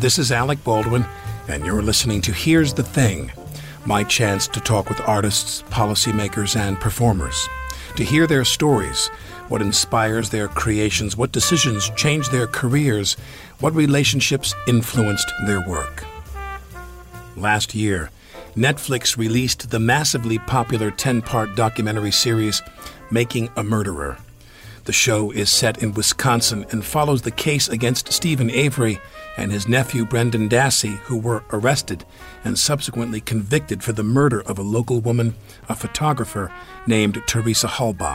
This is Alec Baldwin, and you're listening to Here's the Thing, my chance to talk with artists, policymakers, and performers, to hear their stories, what inspires their creations, what decisions changed their careers, what relationships influenced their work. Last year, Netflix released the massively popular 10-part documentary series, Making a Murderer. The show is set in Wisconsin and follows the case against Stephen Avery and his nephew Brendan Dassey, who were arrested and subsequently convicted for the murder of a local woman, a photographer named Teresa Halbach.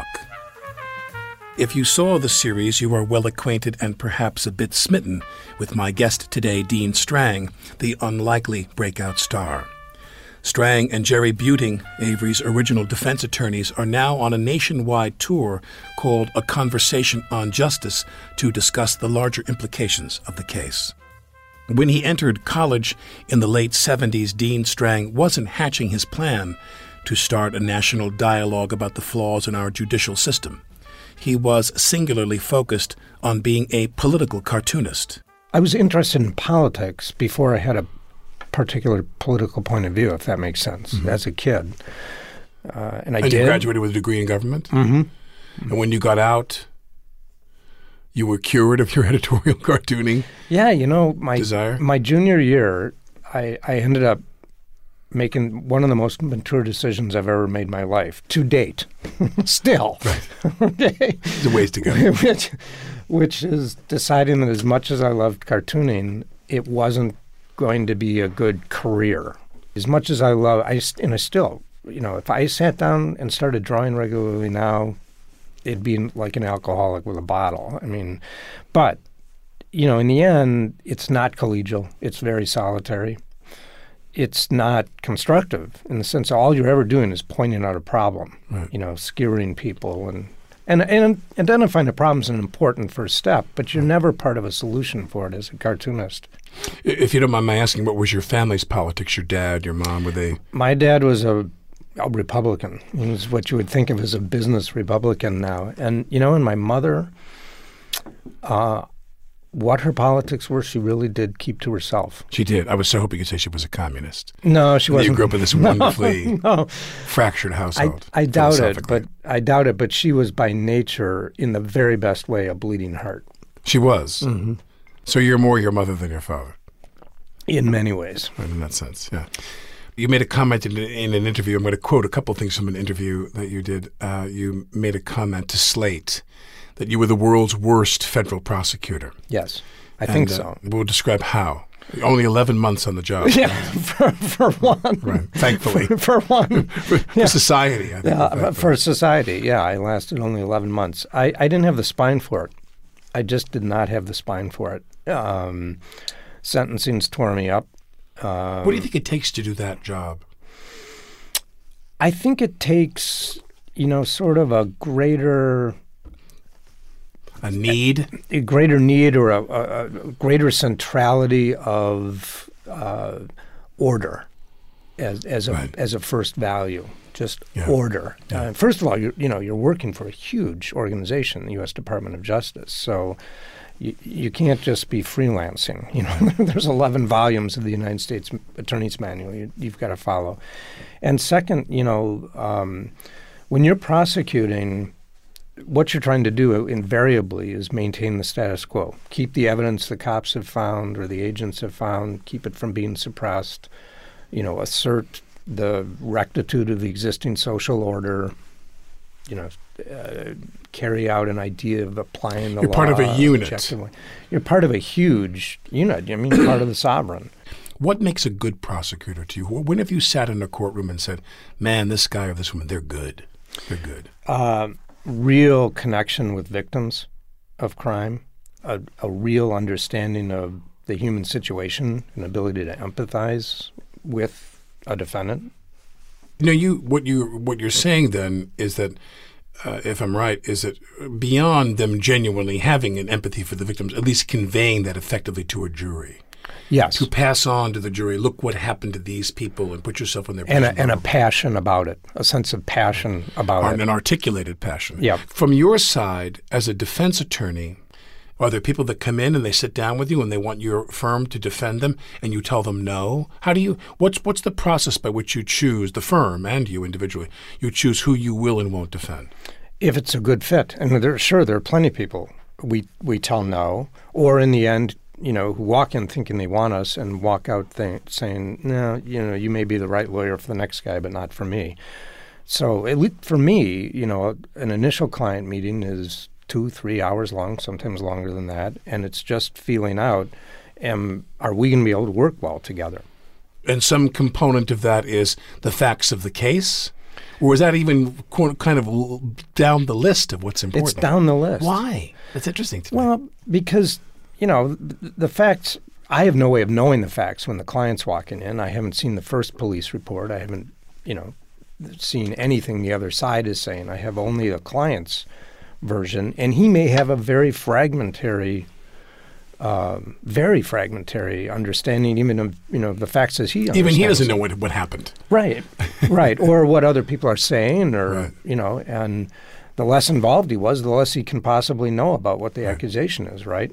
If you saw the series, you are well acquainted and perhaps a bit smitten with my guest today, Dean Strang, the unlikely breakout star. Strang and Jerry Buting, Avery's original defense attorneys, are now on a nationwide tour called A Conversation on Justice to discuss the larger implications of the case. When he entered college in the late 70s, Dean Strang wasn't hatching his plan to start a national dialogue about the flaws in our judicial system. He was singularly focused on being a political cartoonist. I was interested in politics before I had a particular political point of view, if that makes sense, as a kid. And I did. You graduated with a degree in government? Mm-hmm. And when you got out, you were cured of your editorial cartooning desire? My junior year, I ended up making one of the most mature decisions I've ever made in my life, to date, still. Right. Okay. There's a ways to go. which is deciding that as much as I loved cartooning, it wasn't going to be a good career. As much as I love, if I sat down and started drawing regularly now, it'd be like an alcoholic with a bottle. But, in the end, it's not collegial. It's very solitary. It's not constructive in the sense all you're ever doing is pointing out a problem, right. Skewering people and identifying a problem is an important first step, but you're never part of a solution for it as a cartoonist. If you don't mind my asking, what was your family's politics? Your dad, your mom, were they? My dad was a Republican. He was what you would think of as a business Republican now. And, and my mother, what her politics were, she really did keep to herself. She did. I was so hoping you could say she was a communist. No, she wasn't. You grew up in this wonderfully fractured household. I doubt it, but she was by nature, in the very best way, a bleeding heart. She was? Mm-hmm. So you're more your mother than your father? In many ways. Right, in that sense, yeah. You made a comment in an interview. I'm going to quote a couple of things from an interview that you did. You made a comment to Slate that you were the world's worst federal prosecutor. Yes, I think so. We'll describe how. Only 11 months on the job. Yeah, for one. Right, thankfully. For one. For society, I think. Yeah, for society, yeah. I lasted only 11 months. I didn't have the spine for it. I just did not have the spine for it. Sentencing's tore me up. What do you think it takes to do that job? I think it takes, sort of a greater... A need? A greater need or a greater centrality of order as a first value. Just order. Yeah. First of all, you're working for a huge organization, the U.S. Department of Justice. So you can't just be freelancing. There's 11 volumes of the United States Attorney's Manual you've got to follow. And second, when you're prosecuting, what you're trying to do invariably is maintain the status quo. Keep the evidence the cops have found or the agents have found, keep it from being suppressed, assert the rectitude of the existing social order, carry out an idea of applying the law. You're part of a unit. You're part of a huge unit. Part of the sovereign. What makes a good prosecutor to you? When have you sat in a courtroom and said, man, this guy or this woman, they're good. They're good. Real connection with victims of crime, a real understanding of the human situation, an ability to empathize with a defendant. What you're saying then is that, if I'm right, is that beyond them genuinely having an empathy for the victims, at least conveying that effectively to a jury. Yes. To pass on to the jury, look what happened to these people and put yourself in their position. And a passion about it, a sense of passion about it. An articulated passion. Yeah. From your side, as a defense attorney, Are there people that come in and they sit down with you and they want your firm to defend them and you tell them no? What's the process by which you choose, the firm and you individually, you choose who you will and won't defend? If it's a good fit. And there are plenty of people we tell no, or in the end, who walk in thinking they want us and walk out saying, no, you may be the right lawyer for the next guy, but not for me. So at least for me, an initial client meeting is 2-3 hours long, sometimes longer than that, and it's just feeling out, are we going to be able to work well together? And some component of that is the facts of the case? Or is that even kind of down the list of what's important? It's down the list. Why? That's interesting to me. Well, because, the facts, I have no way of knowing the facts when the client's walking in. I haven't seen the first police report. I haven't, seen anything the other side is saying. I have only the client's version, and he may have a very fragmentary understanding even of the facts as he understands. Even he doesn't know what happened. Right, or what other people are saying, or right. And the less involved he was, the less he can possibly know about what the accusation is. Right.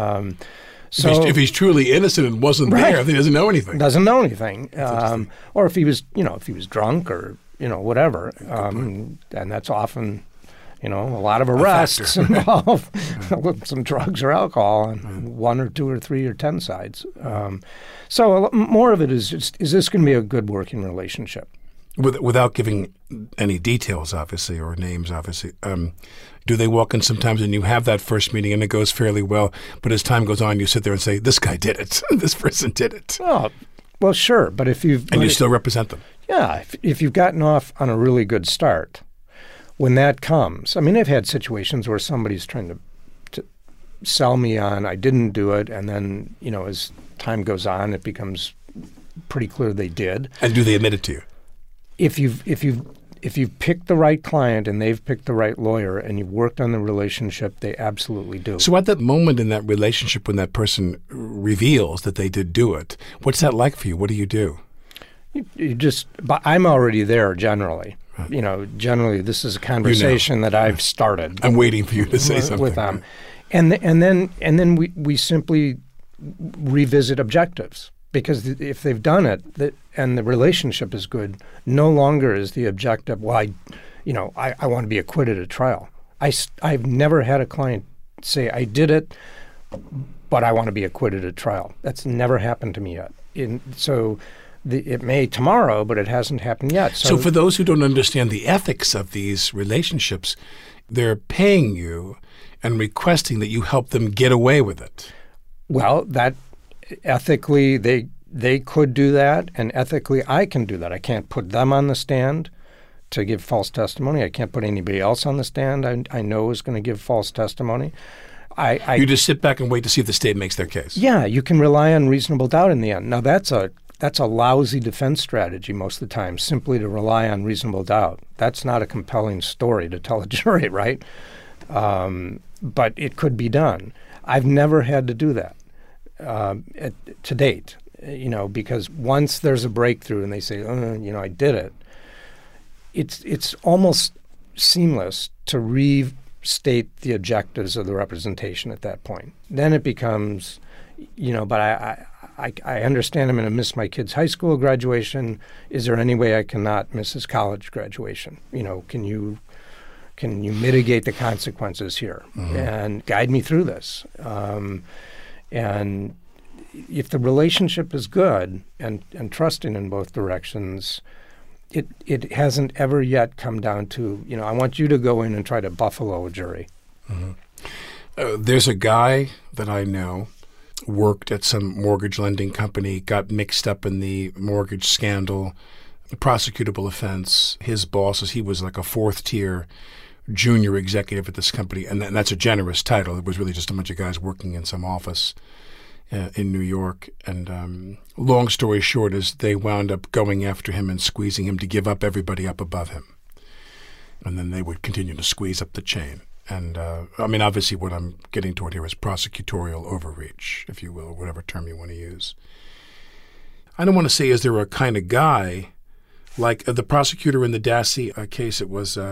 So if he's truly innocent and wasn't there, then he doesn't know anything. Doesn't know anything, or if he was drunk or whatever, and that's often. A lot of arrests involve some drugs or alcohol on 1 or 2 or 3 or 10 sides. So more of it is this going to be a good working relationship? Without giving any details, obviously, or names, obviously, do they walk in sometimes and you have that first meeting and it goes fairly well, but as time goes on, you sit there and say, this guy did it, this person did it? Oh, well, sure, but if you've... And you still represent them? Yeah, if you've gotten off on a really good start... When that comes, I've had situations where somebody's trying to sell me on I didn't do it, and then, as time goes on, it becomes pretty clear they did. And do they admit it to you? If you've picked the right client and they've picked the right lawyer and you've worked on the relationship, they absolutely do. So at that moment in that relationship when that person reveals that they did do it, what's that like for you? What do you do? But I'm already there generally. Generally, this is a conversation that I've started. I'm waiting for you to say something with them, and then we simply revisit objectives, because if they've done it and the relationship is good, no longer is the objective. Well, I want to be acquitted at trial. I've never had a client say I did it, but I want to be acquitted at trial. That's never happened to me yet. It may tomorrow, but it hasn't happened yet. So for those who don't understand the ethics of these relationships, they're paying you and requesting that you help them get away with it. Well, that ethically they could do that, and ethically I can do that. I can't put them on the stand to give false testimony. I can't put anybody else on the stand I know is going to give false testimony. You just sit back and wait to see if the state makes their case. Yeah, you can rely on reasonable doubt in the end. Now, that's a lousy defense strategy most of the time, simply to rely on reasonable doubt. That's not a compelling story to tell a jury, right? But it could be done. I've never had to do that to date, because once there's a breakthrough and they say, I did it, it's almost seamless to restate the objectives of the representation at that point. Then it becomes, but I understand I'm going to miss my kid's high school graduation. Is there any way I cannot miss his college graduation? Can you mitigate the consequences here and guide me through this? And if the relationship is good and trusting in both directions, it hasn't ever yet come down to, I want you to go in and try to buffalo a jury. Mm-hmm. There's a guy that I know worked at some mortgage lending company, got mixed up in the mortgage scandal, prosecutable offense. His bosses, he was like a 4th-tier junior executive at this company, and that's a generous title. It was really just a bunch of guys working in some office in New York. And long story short is they wound up going after him and squeezing him to give up everybody up above him. And then they would continue to squeeze up the chain. And, obviously what I'm getting toward here is prosecutorial overreach, if you will, or whatever term you want to use. I don't want to say is there a kind of guy, like the prosecutor in the Dassey case, it was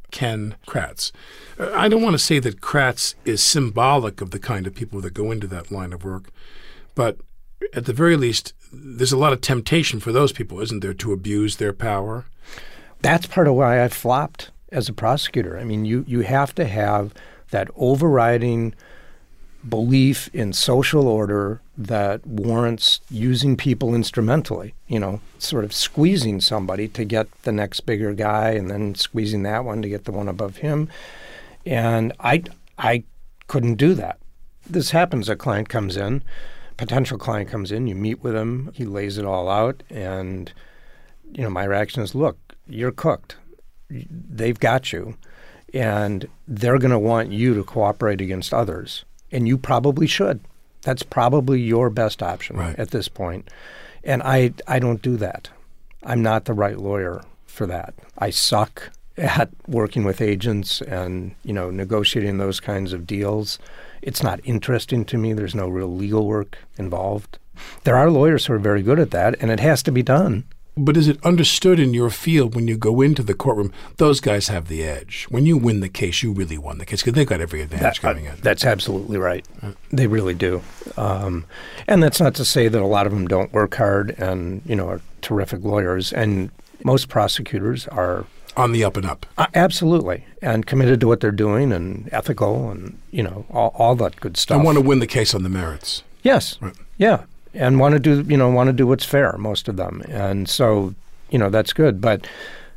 Ken Kratz. I don't want to say that Kratz is symbolic of the kind of people that go into that line of work, but at the very least, there's a lot of temptation for those people, isn't there, to abuse their power? That's part of why I flopped as a prosecutor. I mean, you have to have that overriding belief in social order that warrants using people instrumentally, sort of squeezing somebody to get the next bigger guy and then squeezing that one to get the one above him. And I couldn't do that. This happens. A client comes in, potential client comes in, you meet with him, he lays it all out, and, my reaction is, look, you're cooked. They've got you, and they're going to want you to cooperate against others. And you probably should. That's probably your best option at this point. And I don't do that. I'm not the right lawyer for that. I suck at working with agents and, negotiating those kinds of deals. It's not interesting to me. There's no real legal work involved. There are lawyers who are very good at that, and it has to be done. But is it understood in your field when you go into the courtroom, those guys have the edge? When you win the case, you really won the case because they've got every advantage coming in. That's absolutely right. They really do. And that's not to say that a lot of them don't work hard and, are terrific lawyers. And most prosecutors are on the up and up. Absolutely. And committed to what they're doing and ethical and, all that good stuff. And want to win the case on the merits. Yes. Right. Yeah. And want to do what's fair, most of them. And so, that's good. But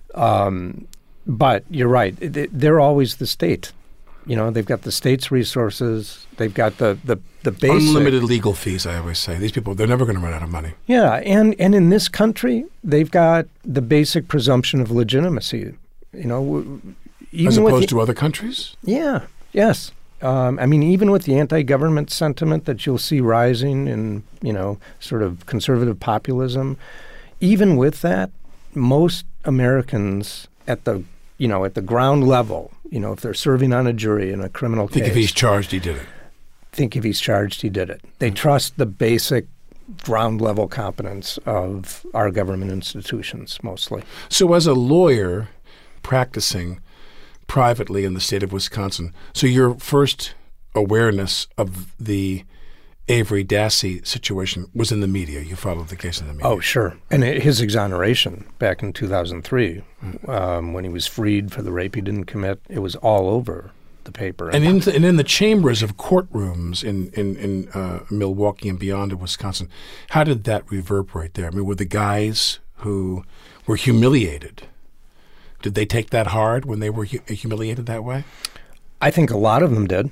you're right. They're always the state. They've got the state's resources. They've got the basic. Unlimited legal fees, I always say. These people, they're never going to run out of money. Yeah. And in this country, they've got the basic presumption of legitimacy. Even as opposed to other countries? Yeah. Yes. Even with the anti-government sentiment that you'll see rising in, sort of conservative populism, even with that, most Americans at the ground level, if they're serving on a jury in a criminal case. Think if he's charged, he did it. Think if he's charged, he did it. They trust the basic ground level competence of our government institutions, mostly. So as a lawyer practicing privately in the state of Wisconsin. So your first awareness of the Avery Dassey situation was in the media. You followed the case in the media. Oh, sure. And his exoneration back in 2003, when he was freed for the rape he didn't commit, it was all over the paper. And in the chambers of courtrooms in Milwaukee and beyond in Wisconsin, how did that reverberate there? Were the guys who were humiliated, did they take that hard when they were humiliated that way? I think a lot of them did.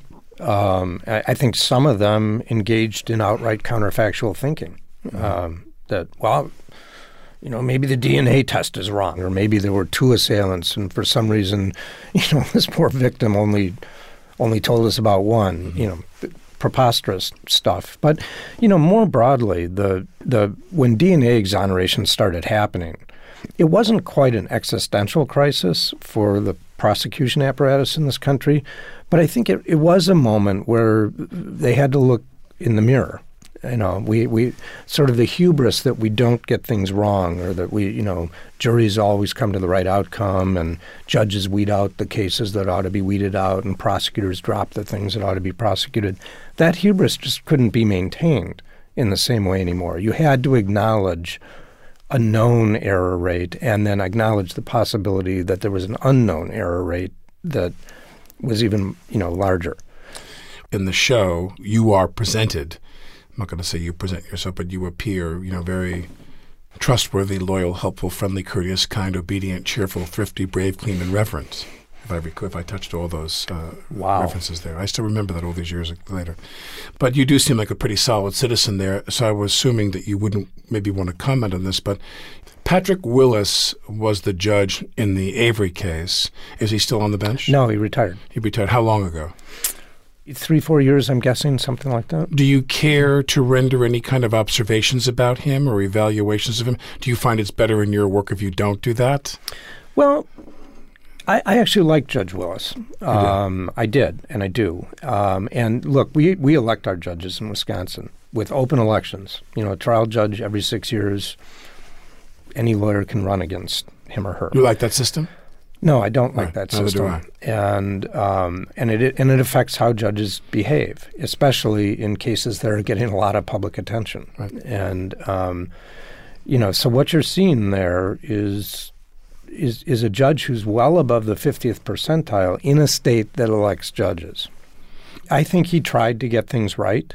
I think some of them engaged in outright counterfactual thinking. That, maybe the DNA test is wrong, or maybe there were two assailants, and for some reason, this poor victim only told us about one. Preposterous stuff. But more broadly, when DNA exoneration started happening, it wasn't quite an existential crisis for the prosecution apparatus in this country, but I think it was a moment where they had to look in the mirror. We sort of the hubris that we don't get things wrong, or that juries always come to the right outcome, and judges weed out the cases that ought to be weeded out, and prosecutors drop the things that ought to be prosecuted. That hubris just couldn't be maintained in the same way anymore. You had to acknowledge a known error rate and then acknowledge the possibility that there was an unknown error rate that was even, larger. In the show, you are presented, I'm not going to say you present yourself, but you appear, very trustworthy, loyal, helpful, friendly, courteous, kind, obedient, cheerful, thrifty, brave, clean, and reverent. If I touched all those references there. I still remember that all these years later. But you do seem like a pretty solid citizen there, so I was assuming that you wouldn't maybe want to comment on this, but Patrick Willis was the judge in the Avery case. Is he still on the bench? No, he retired. He retired. How long ago? 3-4 years, I'm guessing, something like that. Do you care to render any kind of observations about him or evaluations of him? Do you find it's better in your work if you don't do that? Well, I actually like Judge Willis. I did, and I do. And look, we elect our judges in Wisconsin with open elections. A trial judge every 6 years, any lawyer can run against him or her. You like that system? No, I don't like Right. that Neither do system, and it affects how judges behave, especially in cases that are getting a lot of public attention. Right. And so what you're seeing there is a judge who's well above the 50th percentile in a state that elects judges. I think he tried to get things right.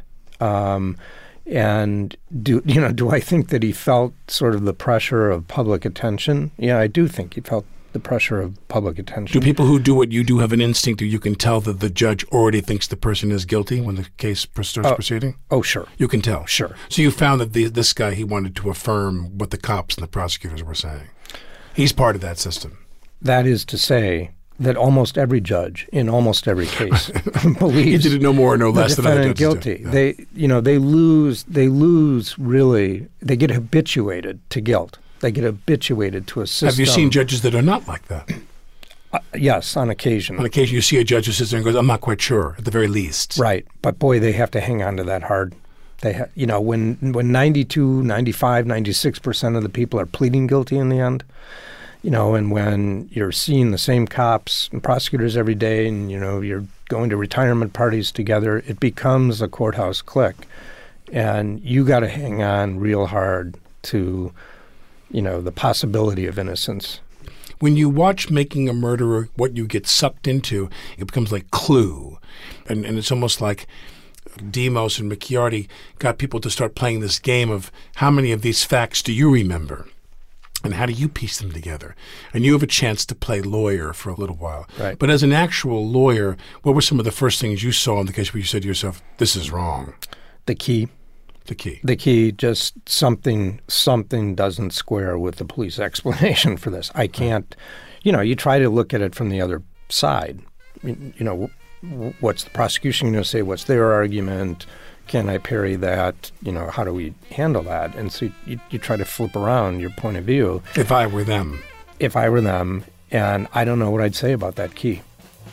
And do I think that he felt sort of the pressure of public attention? Yeah, I do think he felt the pressure of public attention. Do people who do what you do have an instinct, or you can tell that the judge already thinks the person is guilty when the case starts proceeding? Oh, sure. You can tell. Sure. So you found that this guy, he wanted to affirm what the cops and the prosecutors were saying. He's part of that system. That is to say that almost every judge in almost every case believes he did it no more or no less the than other defendant judges guilty. do. Yeah. They lose really. They get habituated to guilt. They get habituated to a system. Have you seen judges that are not like that? Yes, on occasion. On occasion, you see a judge who sits there and goes, "I'm not quite sure," at the very least. Right, but boy, they have to hang on to that hard. They, when 92, 95, 96% of the people are pleading guilty in the end. And when you're seeing the same cops and prosecutors every day and, you're going to retirement parties together, it becomes a courthouse clique. And you got to hang on real hard to, the possibility of innocence. When you watch Making a Murderer, what you get sucked into, it becomes like Clue. And it's almost like Demos and McChiarty got people to start playing this game of how many of these facts do you remember? And how do you piece them together? And you have a chance to play lawyer for a little while. Right. But as an actual lawyer, what were some of the first things you saw in the case where you said to yourself, this is wrong? The key. The key. The key, just something doesn't square with the police explanation for this. I can't, you try to look at it from the other side. What's the prosecution going to say? What's their argument? Can I parry that? How do we handle that? And so you try to flip around your point of view. If I were them. And I don't know what I'd say about that key.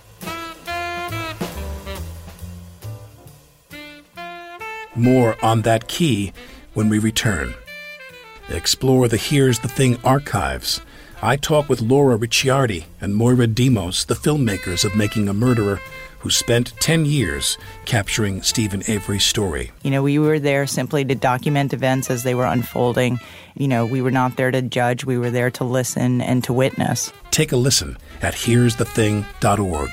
More on that key when we return. Explore the Here's the Thing archives. I talk with Laura Ricciardi and Moira Demos, the filmmakers of Making a Murderer, who spent 10 years capturing Steven Avery's story. We were there simply to document events as they were unfolding. We were not there to judge. We were there to listen and to witness. Take a listen at here'sthething.org.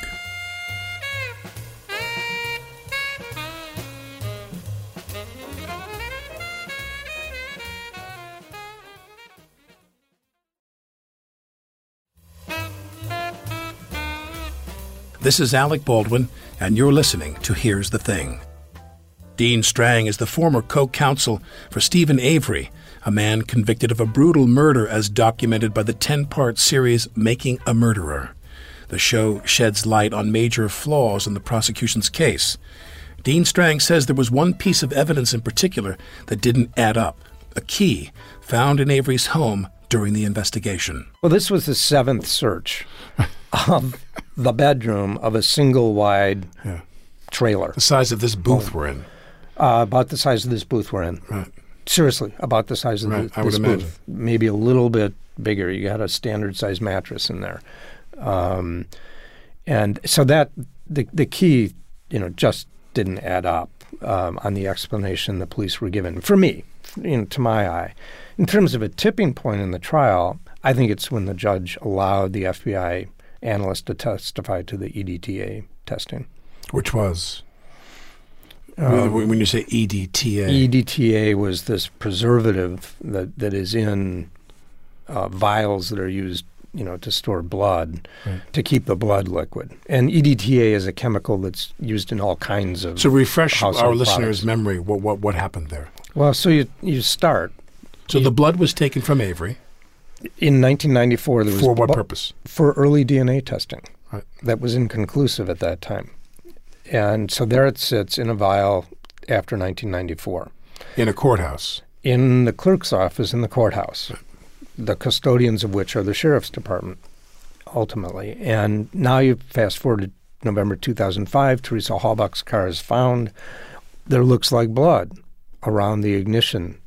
This is Alec Baldwin, and you're listening to Here's the Thing. Dean Strang is the former co-counsel for Steven Avery, a man convicted of a brutal murder as documented by the 10-part series Making a Murderer. The show sheds light on major flaws in the prosecution's case. Dean Strang says there was one piece of evidence in particular that didn't add up, a key found in Avery's home during the investigation. Well, this was the seventh search of the bedroom of a single-wide trailer. The size of this booth we're in. About the size of this booth we're in. Right. Seriously, about the size of I would this imagine. booth. Maybe a little bit bigger. You got a standard-sized mattress in there. And so that the key, just didn't add up on the explanation the police were given. For me, to my eye. In terms of a tipping point in the trial, I think it's when the judge allowed the FBI analyst to testify to the EDTA testing. Which was? When you say EDTA? EDTA was this preservative that is in vials that are used, to store blood, to keep the blood liquid. And EDTA is a chemical that's used in all kinds of So refresh our household listeners' products. memory. What happened there? Well, so you start. So the blood was taken from Avery. In 1994, there was For what purpose? For early DNA testing. Right. That was inconclusive at that time. And so there it sits in a vial after 1994. In a courthouse. In the clerk's office in the courthouse, the custodians of which are the sheriff's department, ultimately. And now you fast forward to November 2005, Teresa Halbach's car is found. There looks like blood around the ignition,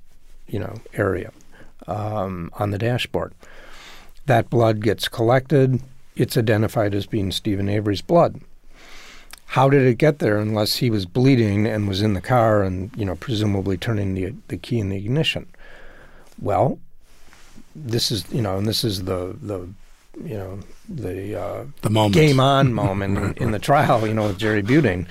area on the dashboard. That blood gets collected. it's identified as being Stephen Avery's blood. How did it get there unless he was bleeding and was in the car and, presumably turning the key in the ignition? Well, this is, and this is the moment. Game on moment in the trial, with Jerry Buting,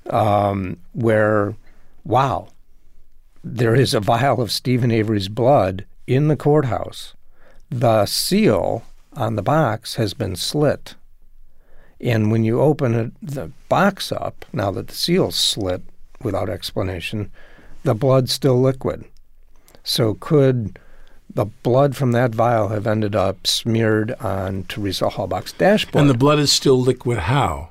where, wow, there is a vial of Stephen Avery's blood in the courthouse. The seal on the box has been slit. And when you open the box up, now that the seal's slit without explanation, the blood's still liquid. So could the blood from that vial have ended up smeared on Teresa Halbach's dashboard? And the blood is still liquid how?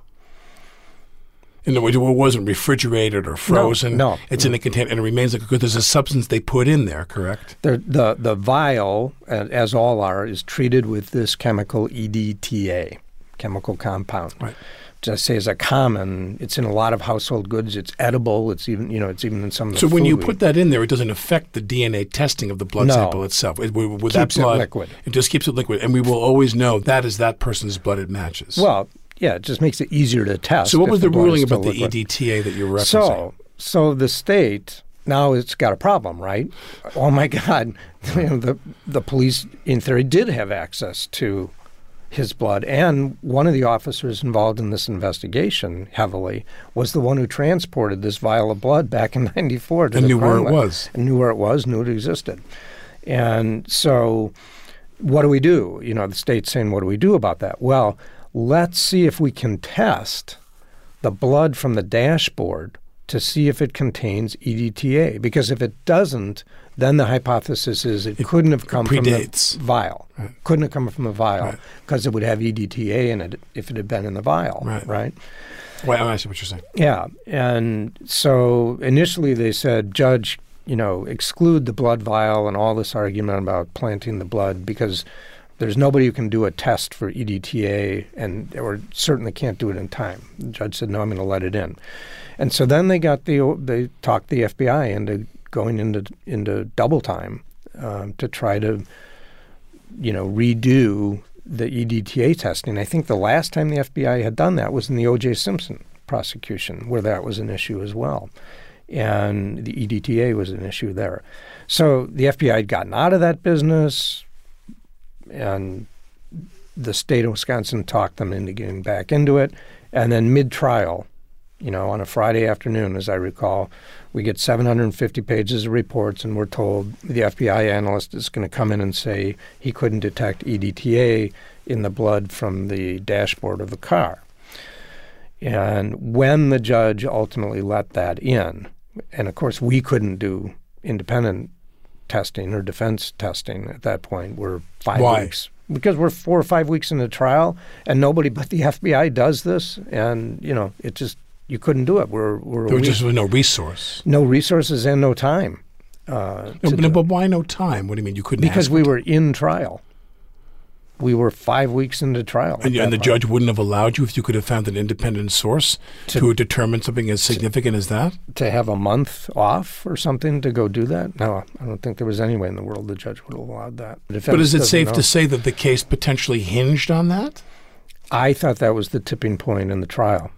In other words, it wasn't refrigerated or frozen. No. It's in a container and it remains like because there's a substance they put in there, correct? The vial, as all are, is treated with this chemical EDTA, chemical compound. Right. Just say is a common. It's in a lot of household goods. It's edible. It's even it's even in some of the So when food you we put that in there, it doesn't affect the DNA testing of the blood sample itself. With keeps that blood, it liquid. It just keeps it liquid, and we will always know that is that person's blood it matches. Well, yeah, it just makes it easier to test. So what was the blood ruling is still about the liquid. EDTA that you're referencing? So the state now it's got a problem, right? Oh my God, the police in theory did have access to his blood, and one of the officers involved in this investigation heavily was the one who transported this vial of blood back in '94 to and the knew where crime it lab. was. And knew where it was, knew it existed. And so what do we do? The state's saying, what do we do about that? Well, let's see if we can test the blood from the dashboard to see if it contains EDTA. Because if it doesn't, then the hypothesis is it couldn't have come from the vial. Right. Couldn't have come from the vial because it would have EDTA in it if it had been in the vial, right? Well, I see what you're saying. Yeah. And so initially they said, Judge, exclude the blood vial and all this argument about planting the blood because there's nobody who can do a test for EDTA or certainly can't do it in time. The judge said, no, I'm going to let it in. And so then they talked the FBI into going into double time to try to, redo the EDTA testing. I think the last time the FBI had done that was in the O.J. Simpson prosecution, where that was an issue as well. And the EDTA was an issue there. So the FBI had gotten out of that business, and the state of Wisconsin talked them into getting back into it. And then mid-trial, on a Friday afternoon, as I recall, we get 750 pages of reports, and we're told the FBI analyst is going to come in and say he couldn't detect EDTA in the blood from the dashboard of the car. And when the judge ultimately let that in, and of course we couldn't do independent testing or defense testing at that point. We're 5 weeks. Because we're 4 or 5 weeks into trial, and nobody but the FBI does this, and, it just, you couldn't do it. There was just no resource. No resources and no time. But why no time? What do you mean? You couldn't Because we were in trial. We were 5 weeks into trial. And the judge wouldn't have allowed you if you could have found an independent source to determine something as significant as that? To have a month off or something to go do that? No, I don't think there was any way in the world the judge would have allowed that. But is it safe to say that the case potentially hinged on that? I thought that was the tipping point in the trial.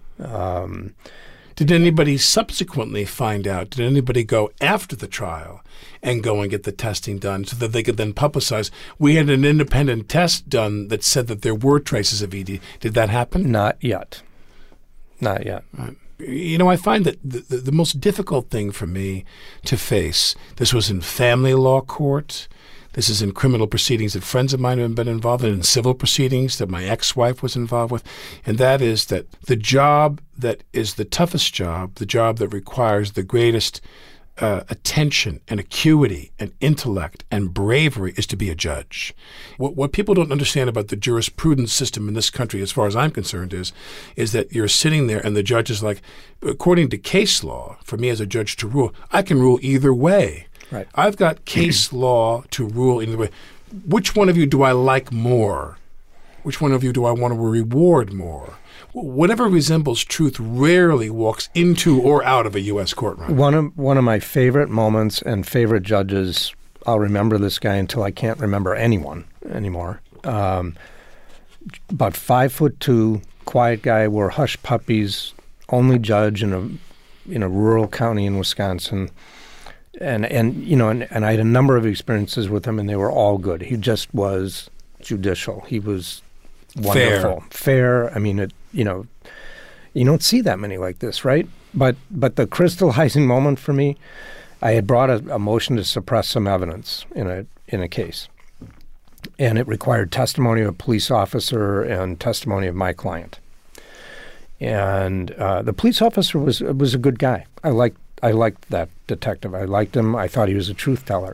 Did anybody subsequently find out? Did anybody go after the trial and go and get the testing done so that they could then publicize? We had an independent test done that said that there were traces of ED. Did that happen? Not yet. Not yet. I find that the most difficult thing for me to face, this was in family law court, this is in criminal proceedings that friends of mine have been involved in civil proceedings that my ex-wife was involved with, and that is that the job that is the toughest job, the job that requires the greatest attention and acuity and intellect and bravery is to be a judge. What people don't understand about the jurisprudence system in this country, as far as I'm concerned, is that you're sitting there and the judge is like, according to case law, for me as a judge to rule, I can rule either way. Right. I've got case law to rule either way. Which one of you do I like more? Which one of you do I want to reward more? Whatever resembles truth rarely walks into or out of a U.S. courtroom. One of my favorite moments and favorite judges, I'll remember this guy until I can't remember anyone anymore, about 5'2", quiet guy, wore hush puppies, only judge in a rural county in Wisconsin. And I had a number of experiences with him, and they were all good. He just was judicial. He was wonderful. Fair. I mean, you don't see that many like this, right? But the crystallizing moment for me, I had brought a motion to suppress some evidence in a case. And it required testimony of a police officer and testimony of my client. And the police officer was a good guy. I liked that detective. I liked him. I thought he was a truth teller.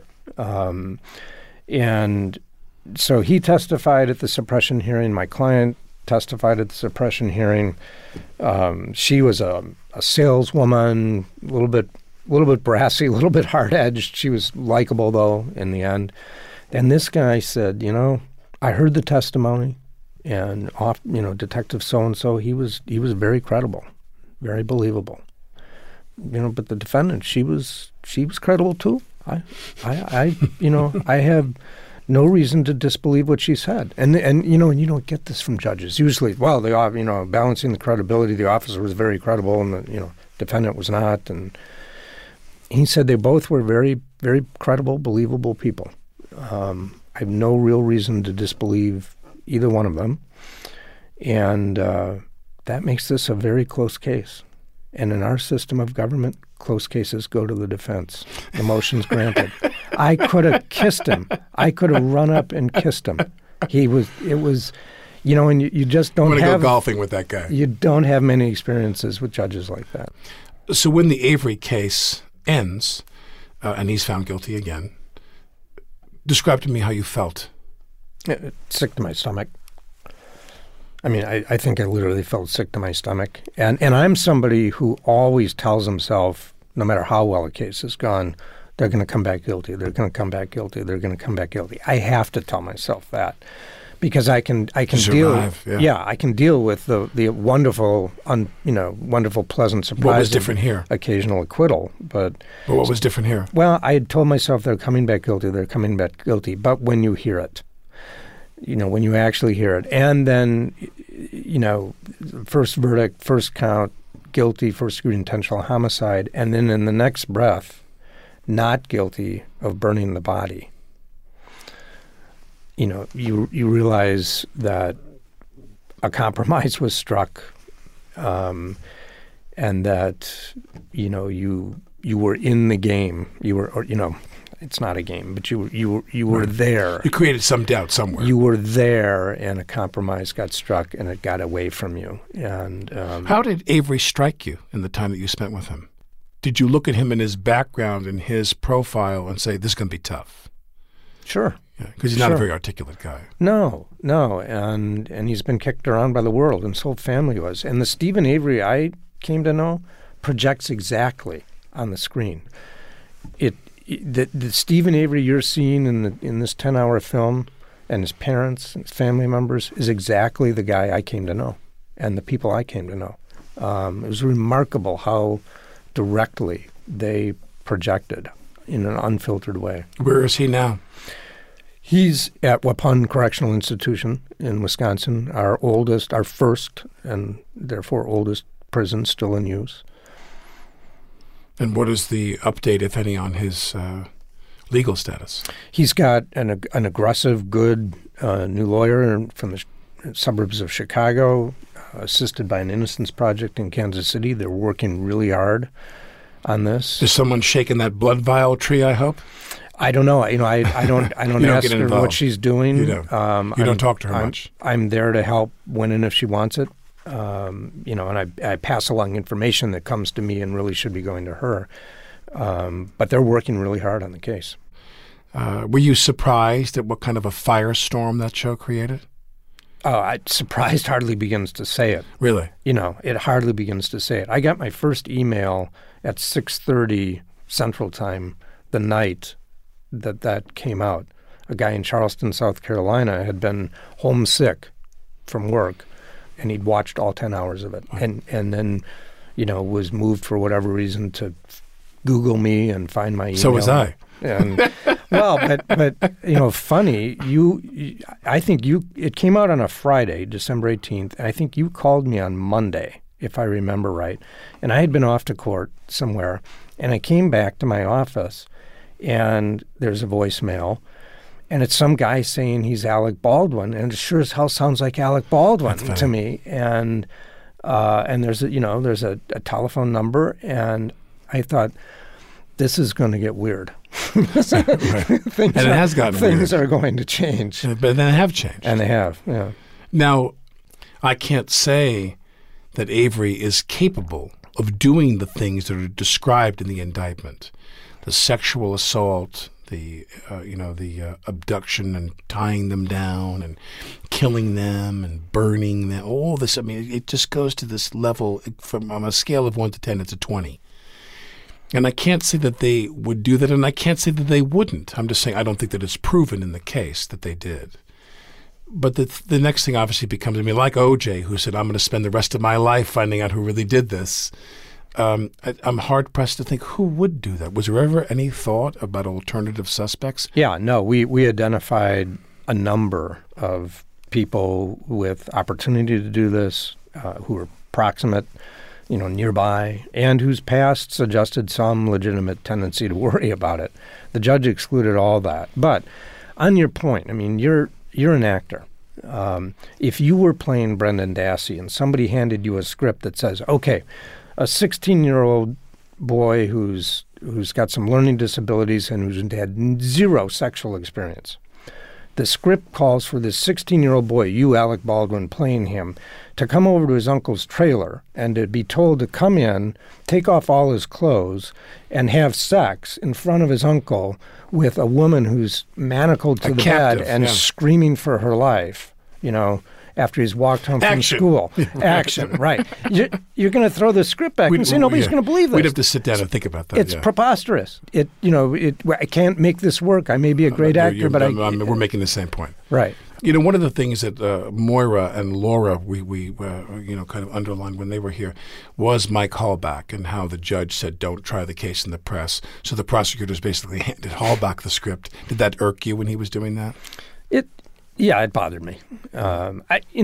And so he testified at the suppression hearing. My client testified at the suppression hearing. She was a saleswoman, a little bit brassy, a little bit hard-edged. She was likable, though, in the end. And this guy said, I heard the testimony, and Detective so-and-so, he was very credible, very believable. But the defendant, she was credible too. I have no reason to disbelieve what she said. And you don't get this from judges. Usually, balancing the credibility, the officer was very credible and the defendant was not. And he said they both were very, very credible, believable people. I have no real reason to disbelieve either one of them. And that makes this a very close case. And in our system of government, close cases go to the defense. The motion's granted. I could have kissed him. I could have run up and kissed him. And you just don't I'm going to go golfing with that guy. You don't have many experiences with judges like that. So when the Avery case ends, and he's found guilty again, describe to me how you felt. Sick to my stomach. I mean, I think I literally felt sick to my stomach. And I'm somebody who always tells himself, no matter how well a case has gone, they're going to come back guilty. They're going to come back guilty. They're going to come back guilty. I have to tell myself that because I can survive, deal. I can deal with the wonderful, wonderful, pleasant surprise. What was different here? Occasional acquittal, but what was different here? Well, I had told myself they're coming back guilty. They're coming back guilty. But when you hear it. When you actually hear it. And then, first verdict, first count, guilty, first-degree intentional homicide, and then in the next breath, not guilty of burning the body. You realize that a compromise was struck, and that, you were in the game. You were, it's not a game, but you were there. You created some doubt somewhere. You were there, and a compromise got struck, and it got away from you. And how did Avery strike you in the time that you spent with him? Did you look at him in his background and his profile and say, this is going to be tough? Sure. Because he's not a very articulate guy. No. And he's been kicked around by the world, and his whole family was. And the Stephen Avery I came to know projects exactly on the screen. The Stephen Avery you're seeing in this 10-hour film, and his parents and his family members, is exactly the guy I came to know, and the people I came to know. It was remarkable how directly they projected in an unfiltered way. Where is he now? He's at Waupun Correctional Institution in Wisconsin, our first, and therefore oldest prison still in use. And what is the update, if any, on his legal status? He's got an aggressive, good new lawyer from the suburbs of Chicago, assisted by an Innocence Project in Kansas City. They're working really hard on this. Is someone shaking that blood vial tree, I hope? I don't know. I don't ask her what she's doing. You don't. You don't talk to her much. I'm there to help when and if she wants it. And I pass along information that comes to me and really should be going to her. But they're working really hard on the case. Were you surprised at what kind of a firestorm that show created? Surprised hardly begins to say it. Really? It hardly begins to say it. I got my first email at 6:30 Central Time the night that came out. A guy in Charleston, South Carolina, had been homesick from work, and he'd watched all 10 hours of it, and then, was moved for whatever reason to Google me and find my email. So was I. And well, but funny. I think it came out on a Friday, December 18th. And I think you called me on Monday, if I remember right. And I had been off to court somewhere, and I came back to my office, and there's a voicemail, and it's some guy saying he's Alec Baldwin, and it sure as hell sounds like Alec Baldwin to me. And there's a telephone number, and I thought, this is going to get weird. Right. And it has gotten weird. Things are going to change. But they have changed. And they have, yeah. Now, I can't say that Avery is capable of doing the things that are described in the indictment. The sexual assault, the abduction and tying them down and killing them and burning them, all this. I mean, it just goes to this level from on a scale of 1 to 10, it's a 20. And I can't say that they would do that, and I can't say that they wouldn't. I'm just saying I don't think that it's proven in the case that they did. But the next thing obviously becomes, like O.J., who said, I'm going to spend the rest of my life finding out who really did this. I'm hard-pressed to think who would do that. Was there ever any thought about alternative suspects? Yeah, no, we identified a number of people with opportunity to do this, who were proximate, nearby, and whose past suggested some legitimate tendency to worry about it. The judge excluded all that. But on your point, you're an actor. If you were playing Brendan Dassey and somebody handed you a script that says, okay, a 16-year-old boy who's got some learning disabilities and who's had zero sexual experience, the script calls for this 16-year-old boy, you, Alec Baldwin, playing him, to come over to his uncle's trailer and to be told to come in, take off all his clothes, and have sex in front of his uncle with a woman who's manacled to the bed and screaming for her life, after he's walked home from school. Action, right. You're going to throw the script back and say nobody's going to believe this. We'd have to sit down and think about that. It's preposterous. I can't make this work. I may be a great actor, but we're making the same point. Right. One of the things that Moira and Laura, we kind of underlined when they were here, was Mike Hallback and how the judge said, don't try the case in the press. So the prosecutors basically handed Hallback the script. Did that irk you when he was doing that? Yeah, it bothered me. I'm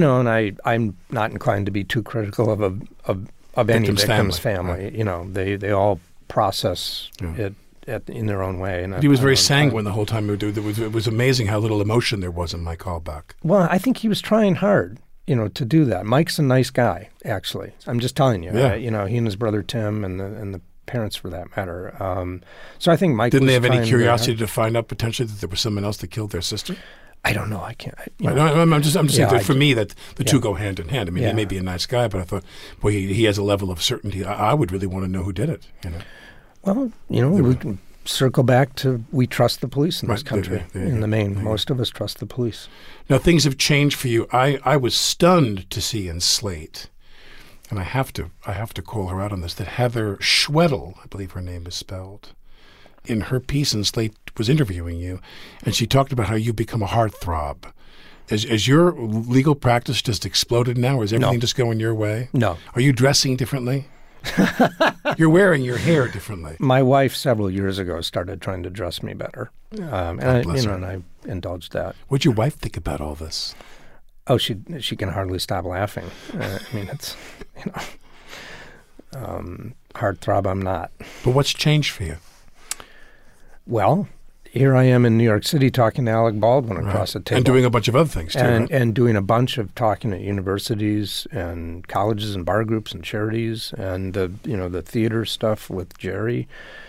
not inclined to be too critical of any victim's family. Right. They all process it in their own way. And he was very sanguine the whole time. It was amazing how little emotion there was in Mike Hallback. Well, I think he was trying hard, to do that. Mike's a nice guy, actually. I'm just telling you. Yeah. He and his brother Tim and the parents, for that matter. So I think Mike didn't they have any curiosity to find out potentially that there was someone else that killed their sister? I don't know. I can't. I'm just saying that for me that the two go hand in hand. He may be a nice guy, but I thought, boy, he has a level of certainty. I would really want to know who did it. Well, we can circle back to we trust the police in this country. In the main, most of us trust the police. Now things have changed for you. I was stunned to see in Slate, and I have to call her out on this, that Heather Schwedel, I believe her name is spelled, in her piece in Slate was interviewing you, and she talked about how you've become a heartthrob. Is your legal practice just exploded now, or is everything just going your way? No. Are you dressing differently? You're wearing your hair differently. My wife several years ago started trying to dress me better, and I indulged that. What'd your wife think about all this? Oh, she can hardly stop laughing. It's heartthrob. I'm not. But what's changed for you? Well, here I am in New York City talking to Alec Baldwin across the table. And doing a bunch of other things, too. And doing a bunch of talking at universities and colleges and bar groups and charities and the theater stuff with Jerry.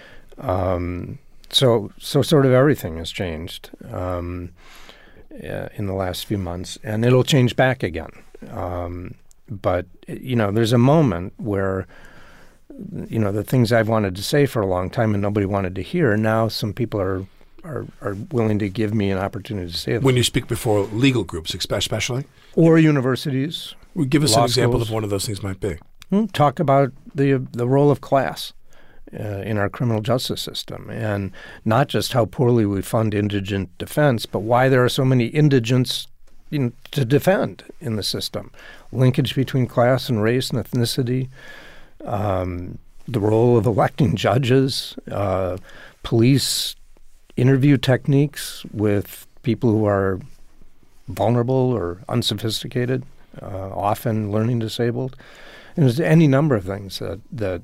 So sort of everything has changed in the last few months, and it'll change back again. But there's a moment where the things I've wanted to say for a long time and nobody wanted to hear, now some people are willing to give me an opportunity to say them. When you speak before legal groups, especially? Or universities. Well, give us an example schools. of one of those things might be. Talk about the role of class in our criminal justice system, and not just how poorly we fund indigent defense, but why there are so many indigents to defend in the system. Linkage between class and race and ethnicity. the role of electing judges, police interview techniques with people who are vulnerable or unsophisticated, often learning disabled. And there's any number of things that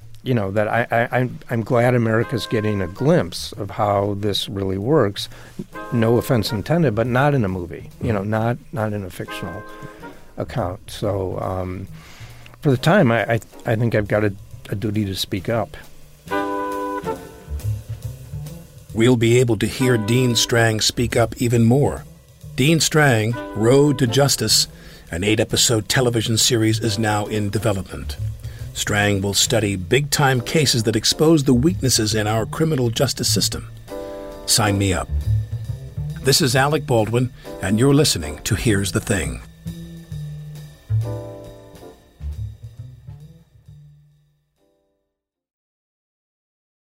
I'm glad America's getting a glimpse of how this really works. No offense intended, but not in a movie, not in a fictional account. So for the time, I think I've got a duty to speak up. We'll be able to hear Dean Strang speak up even more. Dean Strang, Road to Justice, an 8-episode television series, is now in development. Strang will study big-time cases that expose the weaknesses in our criminal justice system. Sign me up. This is Alec Baldwin, and you're listening to Here's the Thing.